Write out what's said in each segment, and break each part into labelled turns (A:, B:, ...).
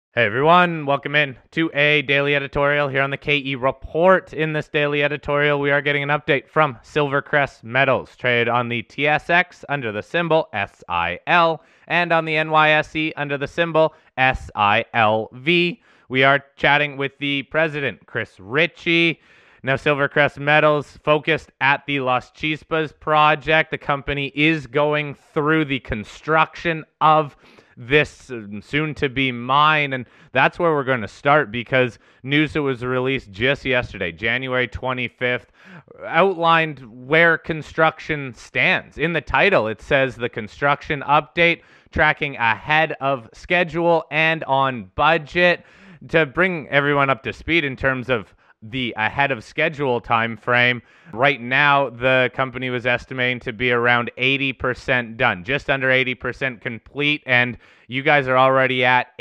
A: Hey everyone, welcome in to a daily editorial here on the KE Report. In this daily editorial, we are getting an update from Silvercrest Metals, traded on the TSX under the symbol SIL and on the NYSE under the symbol SILV. We are chatting with the president, Chris Ritchie. Now, Silvercrest Metals focused at the Las Chispas project. The company is going through the construction of this soon-to-be mine, and that's where we're going to start because news that was released just yesterday, January 25th, outlined where construction stands. In the title, it says the construction update tracking ahead of schedule and on budget. To bring everyone up to speed in terms of the ahead of schedule time frame, right now the company was estimating to be around 80% done, just under 80% complete, and you guys are already at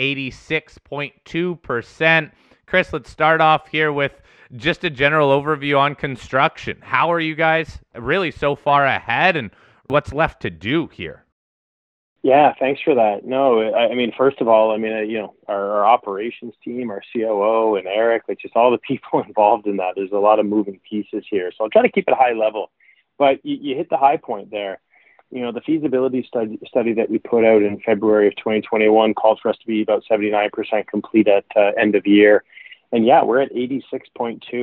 A: 86.2%. Chris, let's start off here with just a general overview on construction. How are you guys really so far ahead, and what's left to do here?
B: Yeah, thanks for that. No, I mean, first of all, I mean, our operations team, our COO and Eric, like just all the people involved in that. There's a lot of moving pieces here, so I'll try to keep it high level. But you hit the high point there. You know, the feasibility study that we put out in February of 2021 called for us to be about 79% complete at end of year, and yeah, we're at 86.2.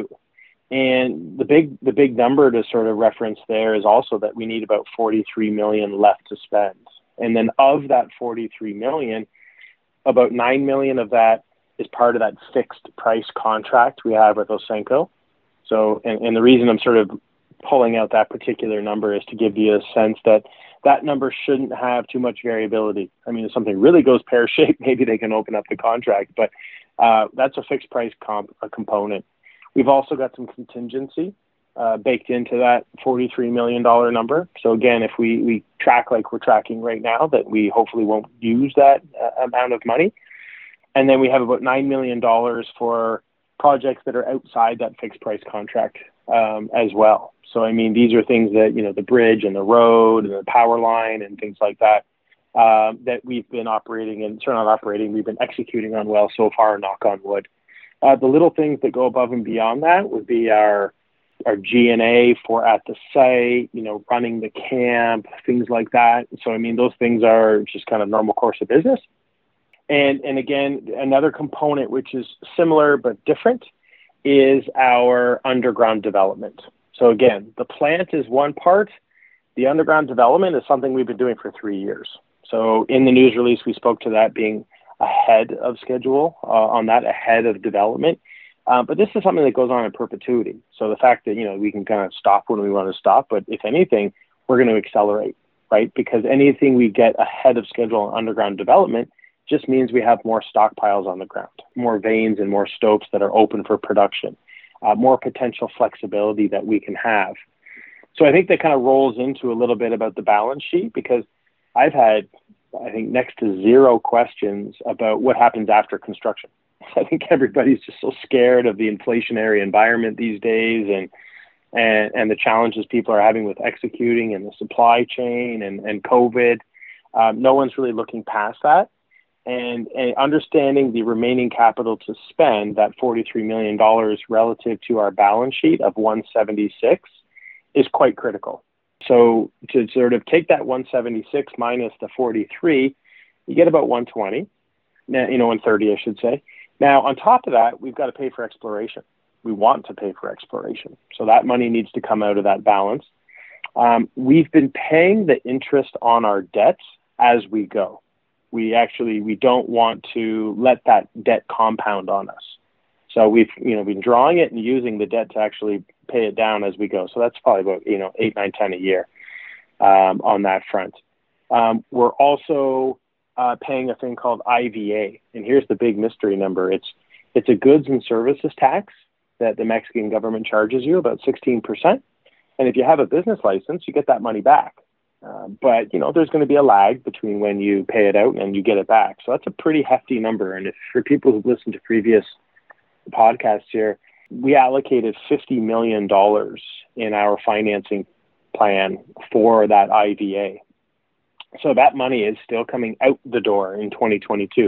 B: And the big number to sort of reference there is also that we need about 43 million left to spend. And then of that 43 million, about 9 million of that is part of that fixed price contract we have with Ausenco. So, and the reason I'm sort of pulling out that particular number is to give you a sense that that number shouldn't have too much variability. I mean, if something really goes pear-shaped, maybe they can open up the contract, but that's a fixed price component. We've also got some contingency baked into that $43 million number. So again, if we track like we're tracking right now, that we hopefully won't use that amount of money. And then we have about $9 million for projects that are outside that fixed price contract as well. So, I mean, these are things that, you know, the bridge and the road and the power line and things like that, that we've been operating and certainly not operating, we've been executing on well so far, knock on wood. The little things that go above and beyond that would be our G&A for at the site, you know, running the camp, things like that. So, I mean, those things are just kind of normal course of business. And again, another component which is similar but different is our underground development. So again, the plant is one part. The underground development is something we've been doing for 3 years. So in the news release, we spoke to that being ahead of schedule on that, ahead of development. But this is something that goes on in perpetuity. So the fact that, you know, we can kind of stop when we want to stop, but if anything, we're going to accelerate, right? Because anything we get ahead of schedule on underground development just means we have more stockpiles on the ground, more veins and more stopes that are open for production, more potential flexibility that we can have. So I think that kind of rolls into a little bit about the balance sheet, because I've had, I think, next to zero questions about what happens after construction. I think everybody's just so scared of the inflationary environment these days and the challenges people are having with executing and the supply chain and COVID. No one's really looking past that. And understanding the remaining capital to spend, that $43 million relative to our balance sheet of 176, is quite critical. So to sort of take that 176 minus the 43, you get about 120, you know, 130, I should say. Now, on top of that, we've got to pay for exploration. We want to pay for exploration. So that money needs to come out of that balance. We've been paying the interest on our debts as we go. We don't want to let that debt compound on us. So we've, you know, been drawing it and using the debt to actually pay it down as we go. So that's probably about, you know, 8, 9, 10 a year on that front. We're also paying a thing called IVA. And here's the big mystery number. It's a goods and services tax that the Mexican government charges you, about 16%. And if you have a business license, you get that money back. But, you know, there's going to be a lag between when you pay it out and you get it back. So that's a pretty hefty number. And if for people who've listened to previous podcasts here, we allocated $50 million in our financing plan for that IVA. So that money is still coming out the door in 2022.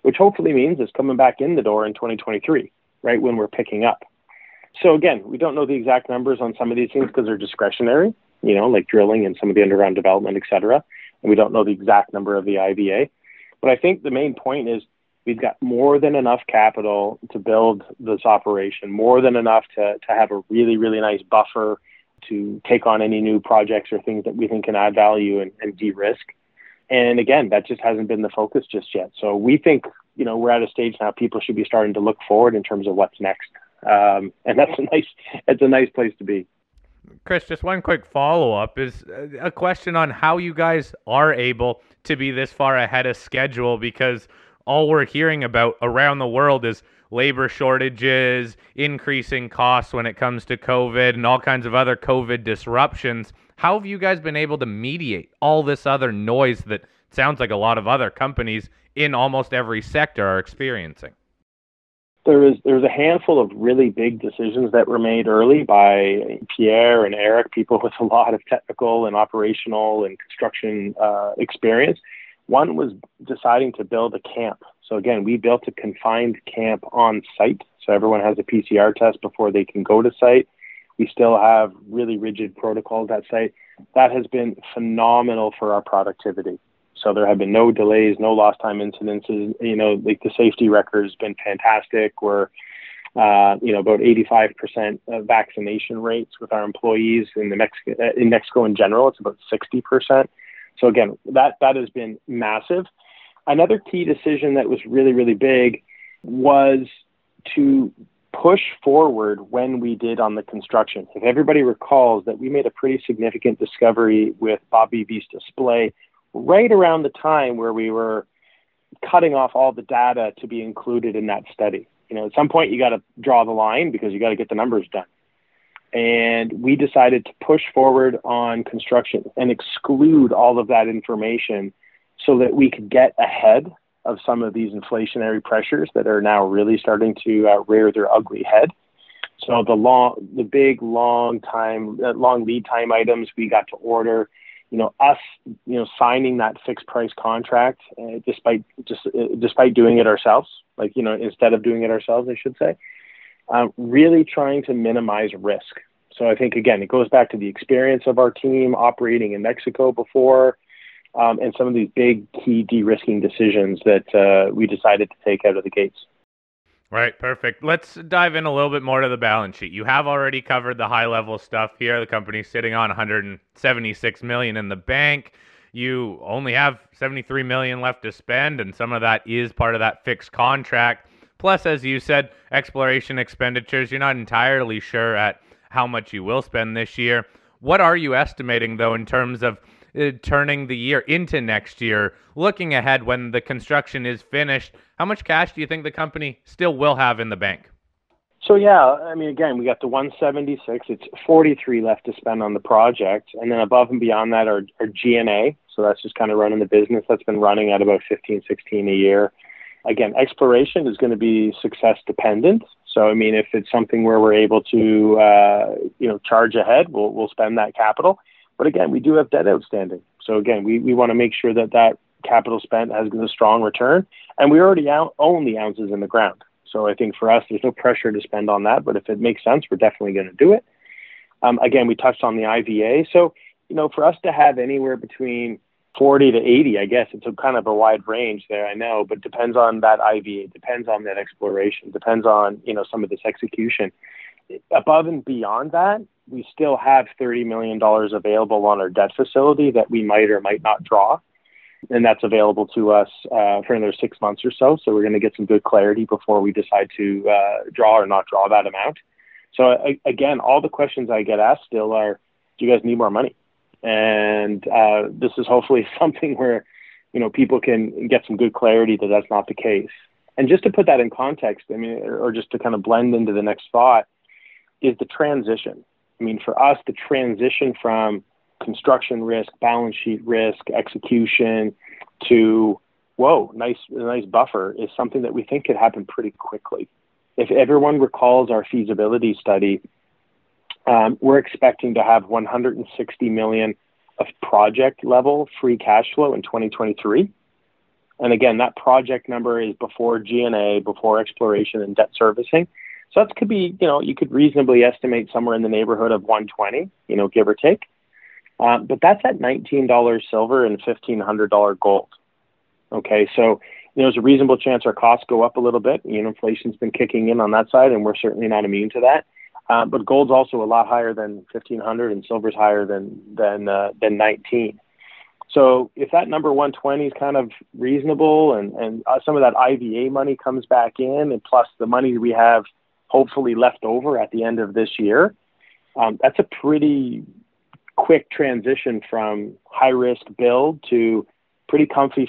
B: which hopefully means it's coming back in the door in 2023, right when we're picking up. So again, we don't know the exact numbers on some of these things because they're discretionary, like drilling and some of the underground development, et cetera. And we don't know the exact number of the IVA. But I think the main point is we've got more than enough capital to build this operation, more than enough to have a really, really nice buffer to take on any new projects or things that we think can add value and de-risk. And again, that just hasn't been the focus just yet. So we think, we're at a stage now people should be starting to look forward in terms of what's next. And it's a nice place to be.
A: Chris, just one quick follow-up is a question on how you guys are able to be this far ahead of schedule, because all we're hearing about around the world is labor shortages, increasing costs when it comes to COVID, and all kinds of other COVID disruptions. How have you guys been able to mediate all this other noise that sounds like a lot of other companies in almost every sector are experiencing?
B: There's a handful of really big decisions that were made early by Pierre and Eric, people with a lot of technical and operational and construction experience. One was deciding to build a camp. So again, we built a confined camp on site. So everyone has a PCR test before they can go to site. We still have really rigid protocols at site. That has been phenomenal for our productivity. So there have been no delays, no lost time incidences. Like the safety record has been fantastic. We're, about 85% of vaccination rates with our employees in Mexico in general. It's about 60%. So again, that has been massive. Another key decision that was really, really big was to push forward when we did on the construction. If everybody recalls that we made a pretty significant discovery with Bobby Vista Splay right around the time where we were cutting off all the data to be included in that study. At some point you got to draw the line because you got to get the numbers done. And we decided to push forward on construction and exclude all of that information so that we could get ahead of some of these inflationary pressures that are now really starting to rear their ugly head. So the long lead time items we got to order, signing that fixed price contract, despite doing it ourselves, instead of doing it ourselves, I should say, really trying to minimize risk. So I think, again, it goes back to the experience of our team operating in Mexico before, and some of these big key de-risking decisions that we decided to take out of the gates.
A: Right, perfect. Let's dive in a little bit more to the balance sheet. You have already covered the high-level stuff here. The company's sitting on $176 million in the bank. You only have $73 million left to spend, and some of that is part of that fixed contract. Plus, as you said, exploration expenditures. You're not entirely sure at how much you will spend this year. What are you estimating, though, in terms of turning the year into next year? Looking ahead, when the construction is finished, how much cash do you think the company still will have in the bank?
B: So, again, we got the 176. It's 43 left to spend on the project. And then above and beyond that are G&A. So that's just kind of running the business. That's been running at about 15, 16 a year. Again, exploration is going to be success dependent. So, if it's something where we're able to, charge ahead, we'll spend that capital. But again, we do have debt outstanding. So again, we want to make sure that capital spent has a strong return. And we already own the ounces in the ground. So I think for us, there's no pressure to spend on that. But if it makes sense, we're definitely going to do it. Again, we touched on the IVA. So, for us to have anywhere between 40 to 80, I guess it's a kind of a wide range there, I know, but depends on that IVA, depends on that exploration, depends on, some of this execution. Above and beyond that, we still have $30 million available on our debt facility that we might or might not draw. And that's available to us for another 6 months or so. So we're going to get some good clarity before we decide to draw or not draw that amount. So again, all the questions I get asked still are, do you guys need more money? And this is hopefully something where, people can get some good clarity that that's not the case. And just to put that in context, or just to kind of blend into the next thought, is the transition. For us, the transition from construction risk, balance sheet risk, execution to, nice buffer is something that we think could happen pretty quickly. If everyone recalls our feasibility study, we're expecting to have $160 million of project level free cash flow in 2023. And again, that project number is before G&A, before exploration and debt servicing. So that could be, you could reasonably estimate somewhere in the neighborhood of 120, give or take. But that's at $19 silver and $1,500 gold. Okay, so there's a reasonable chance our costs go up a little bit. Inflation's been kicking in on that side, and we're certainly not immune to that. But gold's also a lot higher than 1,500, and silver's higher than 19. So if that number 120 is kind of reasonable, and some of that IVA money comes back in, and plus the money we have hopefully left over at the end of this year, that's a pretty quick transition from high risk build to pretty comfy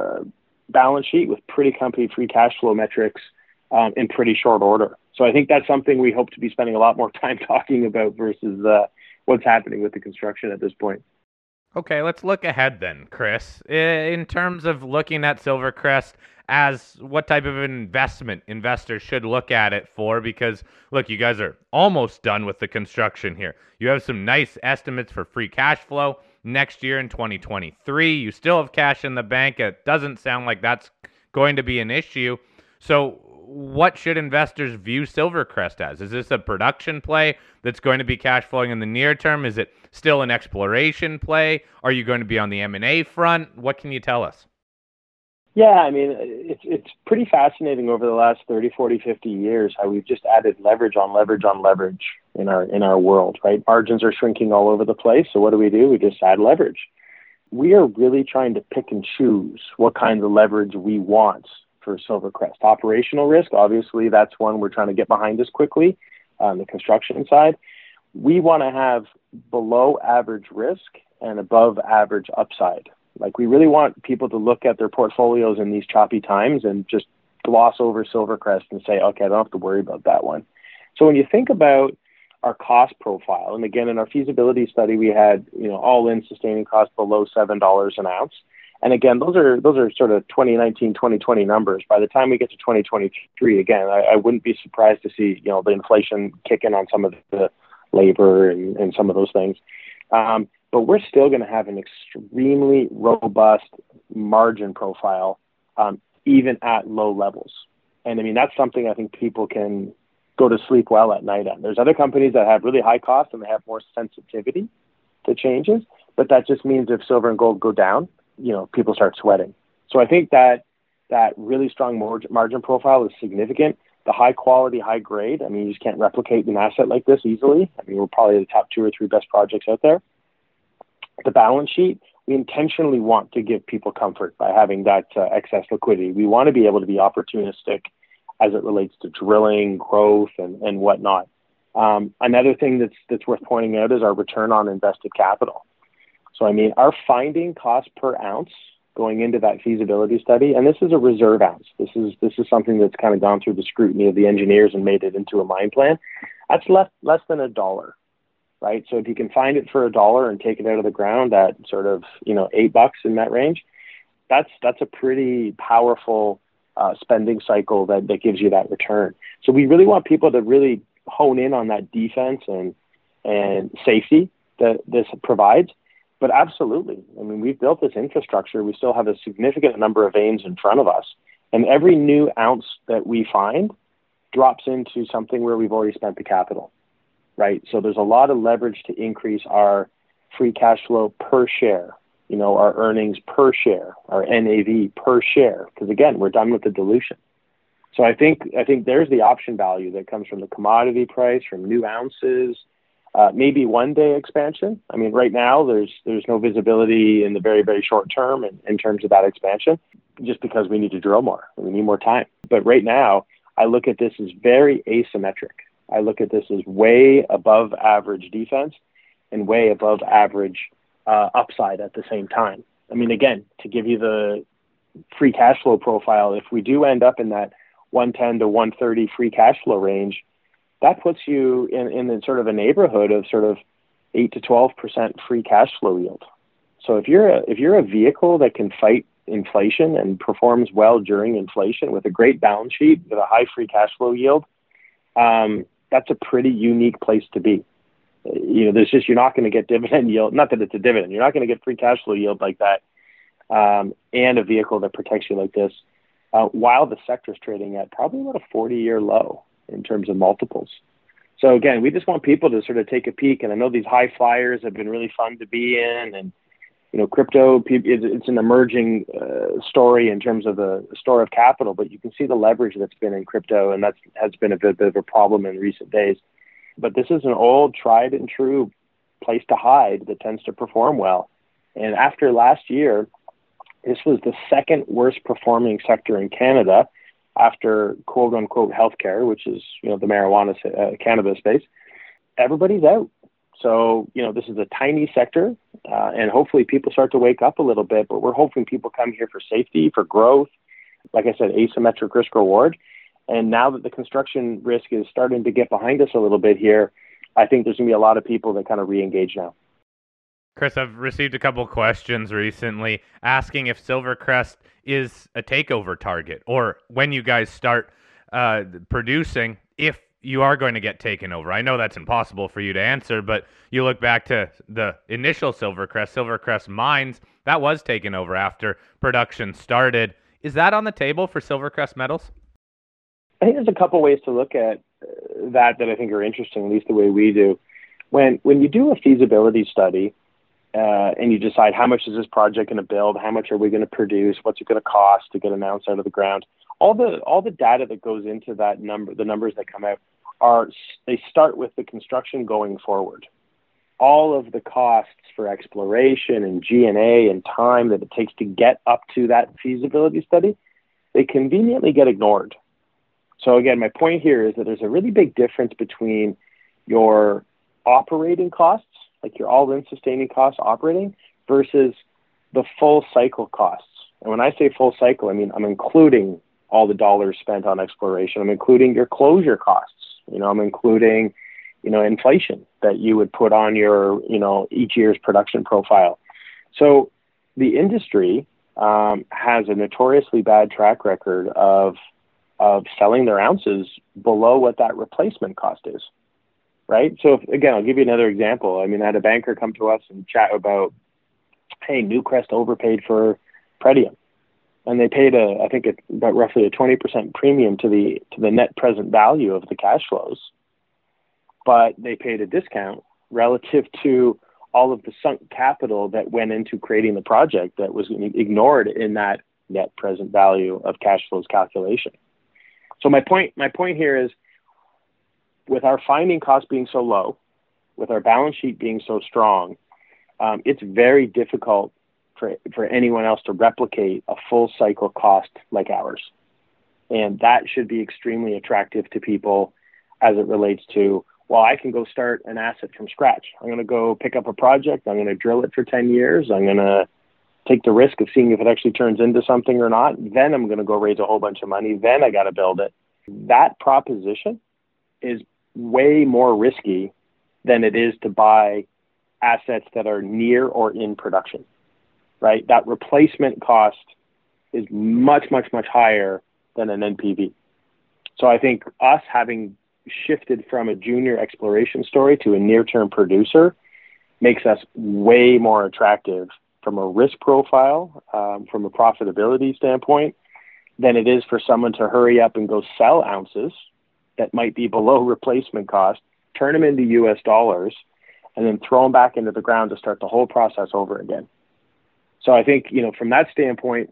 B: balance sheet with pretty comfy free cash flow metrics in pretty short order. So I think that's something we hope to be spending a lot more time talking about versus what's happening with the construction at this point.
A: Okay, let's look ahead then, Chris. In terms of looking at SilverCrest as what type of investment investors should look at it for, because look, you guys are almost done with the construction here. You have some nice estimates for free cash flow next year in 2023. You still have cash in the bank. It doesn't sound like that's going to be an issue. So what should investors view SilverCrest as? Is this a production play that's going to be cash flowing in the near term? Is it still an exploration play? Are you going to be on the M&A front? What can you tell us?
B: Yeah, I mean, it's pretty fascinating over the last 30, 40, 50 years how we've just added leverage on leverage on leverage in our world, right? Margins are shrinking all over the place. So what do? We just add leverage. We are really trying to pick and choose what kinds of leverage we want for SilverCrest. Operational risk, obviously, that's one we're trying to get behind us quickly on the construction side. We want to have below average risk and above average upside. Like, we really want people to look at their portfolios in these choppy times and just gloss over SilverCrest and say, okay, I don't have to worry about that one. So when you think about our cost profile, and again, in our feasibility study, we had, all-in sustaining costs below $7 an ounce. And again, those are sort of 2019, 2020 numbers. By the time we get to 2023, again, I wouldn't be surprised to see, the inflation kick in on some of the labor and some of those things. But we're still going to have an extremely robust margin profile, even at low levels. And I mean, that's something I think people can go to sleep well at night on. There's other companies that have really high costs and they have more sensitivity to changes, but that just means if silver and gold go down, people start sweating. So I think that really strong margin profile is significant. The high quality, high grade, I mean, you just can't replicate an asset like this easily. I mean, we're probably the top 2 or 3 best projects out there. The balance sheet, we intentionally want to give people comfort by having that excess liquidity. We want to be able to be opportunistic as it relates to drilling, growth, and whatnot. Another thing that's worth pointing out is our return on invested capital. So, I mean, our finding cost per ounce going into that feasibility study, and this is a reserve ounce. This is something that's kind of gone through the scrutiny of the engineers and made it into a mine plan. That's less than $1. Right. So if you can find it for $1 and take it out of the ground at sort of, $8 in that range, that's a pretty powerful spending cycle that gives you that return. So we really want people to really hone in on that defense and safety that this provides. But absolutely, I mean, we've built this infrastructure. We still have a significant number of veins in front of us. And every new ounce that we find drops into something where we've already spent the capital. Right. So there's a lot of leverage to increase our free cash flow per share, our earnings per share, our NAV per share, because again, we're done with the dilution. So I think there's the option value that comes from the commodity price, from new ounces, maybe one day expansion. I mean, right now there's no visibility in the very, very short term in terms of that expansion, just because we need to drill more and we need more time. But right now, I look at this as very asymmetric. I look at this as way above average defense and way above average upside at the same time. I mean, again, to give you the free cash flow profile, if we do end up in that 110 to 130 free cash flow range, that puts you in the sort of a neighborhood of sort of 8 to 12% free cash flow yield. So if you're a vehicle that can fight inflation and performs well during inflation with a great balance sheet with a high free cash flow yield, that's a pretty unique place to be. You're not going to get dividend yield. Not that it's a dividend. You're not going to get free cash flow yield like that and a vehicle that protects you like this, while the sector is trading at probably about a 40-year low in terms of multiples. So again, we just want people to sort of take a peek. And I know these high flyers have been really fun to be in, and crypto, it's an emerging story in terms of the store of capital, but you can see the leverage that's been in crypto, and that has been a bit of a problem in recent days. But this is an old, tried and true place to hide that tends to perform well. And after last year, this was the second worst performing sector in Canada after quote unquote healthcare, which is, the marijuana cannabis space. Everybody's out. So, this is a tiny sector, and hopefully people start to wake up a little bit, but we're hoping people come here for safety, for growth, like I said, asymmetric risk reward. And now that the construction risk is starting to get behind us a little bit here, I think there's going to be a lot of people that kind of re-engage now.
A: Chris, I've received a couple questions recently asking if Silvercrest is a takeover target, or when you guys start producing, if you are going to get taken over. I know that's impossible for you to answer, but you look back to the initial Silvercrest Mines, that was taken over after production started. Is that on the table for Silvercrest Metals?
B: I think there's a couple ways to look at that I think are interesting, at least the way we do. When you do a feasibility study and you decide how much is this project going to build, how much are we going to produce, what's it going to cost to get an ounce out of the ground, all the data that goes into that number, the numbers that come out, they start with the construction going forward. All of the costs for exploration and G&A and time that it takes to get up to that feasibility study, they conveniently get ignored. So again, my point here is that there's a really big difference between your operating costs, like your all-in sustaining costs operating, versus the full cycle costs. And when I say full cycle, I mean, I'm including all the dollars spent on exploration. I'm including your closure costs. I'm including, inflation that you would put on your, each year's production profile. So the industry has a notoriously bad track record of selling their ounces below what that replacement cost is, right? So again, I'll give you another example. I had a banker come to us and chat about, hey, Newcrest overpaid for Pretium. And they paid about roughly a 20% premium to the net present value of the cash flows, but they paid a discount relative to all of the sunk capital that went into creating the project that was ignored in that net present value of cash flows calculation. So my point here is, with our finding costs being so low, with our balance sheet being so strong, it's very difficult for anyone else to replicate a full cycle cost like ours. And that should be extremely attractive to people as it relates to, well, I can go start an asset from scratch. I'm going to go pick up a project. I'm going to drill it for 10 years. I'm going to take the risk of seeing if it actually turns into something or not. Then I'm going to go raise a whole bunch of money. Then I got to build it. That proposition is way more risky than it is to buy assets that are near or in production. Right? That replacement cost is much, much, much higher than an NPV. So I think us having shifted from a junior exploration story to a near-term producer makes us way more attractive from a risk profile, from a profitability standpoint, than it is for someone to hurry up and go sell ounces that might be below replacement cost, turn them into US dollars, and then throw them back into the ground to start the whole process over again. So I think, from that standpoint,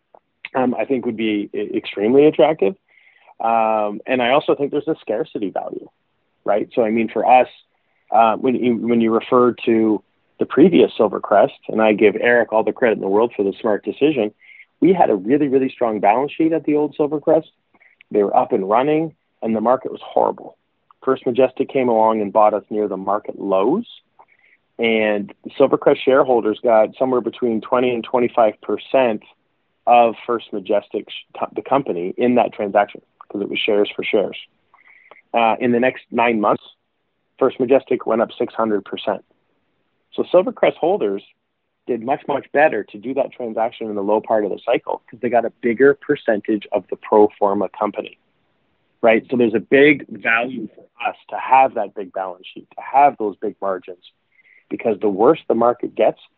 B: I think would be extremely attractive. And I also think there's a scarcity value, right? So, for us, when you refer to the previous Silvercrest, and I give Eric all the credit in the world for the smart decision, we had a really, really strong balance sheet at the old Silvercrest. They were up and running, and the market was horrible. First Majestic came along and bought us near the market lows. And Silvercrest shareholders got somewhere between 20 and 25% of First Majestic, the company, in that transaction, because it was shares for shares. In the next 9 months, First Majestic went up 600%. So Silvercrest holders did much, much better to do that transaction in the low part of the cycle because they got a bigger percentage of the pro forma company, right? So there's a big value for us to have that big balance sheet, to have those big margins, because the worse the market gets,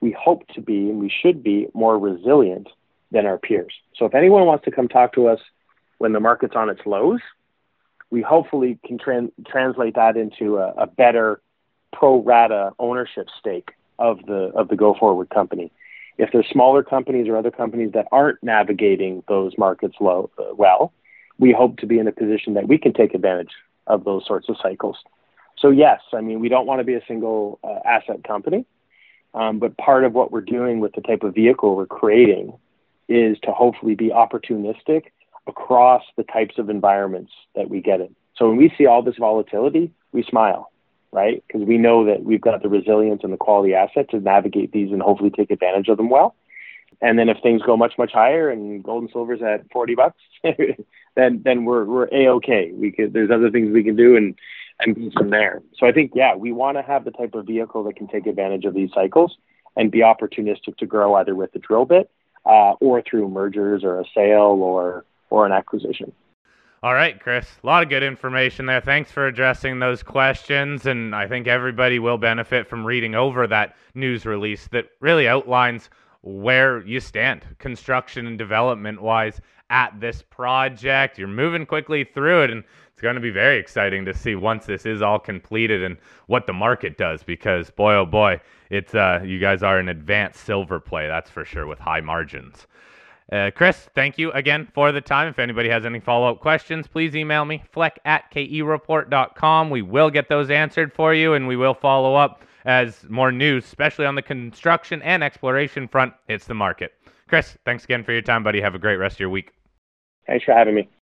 B: we hope to be and we should be more resilient than our peers. So if anyone wants to come talk to us when the market's on its lows, we hopefully can translate that into a better pro rata ownership stake of the go forward company. If there's smaller companies or other companies that aren't navigating those markets well, we hope to be in a position that we can take advantage of those sorts of cycles. So yes, I mean, we don't want to be a single asset company, but part of what we're doing with the type of vehicle we're creating is to hopefully be opportunistic across the types of environments that we get in. So when we see all this volatility, we smile, right? Because we know that we've got the resilience and the quality asset to navigate these and hopefully take advantage of them well. And then if things go much, much higher and gold and silver's at $40, then we're A-okay. There's other things we can do and go from there. So I think, yeah, we want to have the type of vehicle that can take advantage of these cycles and be opportunistic to grow either with the drill bit or through mergers or a sale or an acquisition.
A: All right, Chris, a lot of good information there. Thanks for addressing those questions, and I think everybody will benefit from reading over that news release that really outlines where you stand construction and development-wise at this project. You're moving quickly through it, and it's going to be very exciting to see once this is all completed and what the market does, because boy, oh boy, it's you guys are an advanced silver play, that's for sure, with high margins. Chris, thank you again for the time. If anybody has any follow-up questions, please email me, fleck@kereport.com. We will get those answered for you, and we will follow up as more news, especially on the construction and exploration front, hits the market. Chris, thanks again for your time, buddy. Have a great rest of your week.
B: Thanks for having me.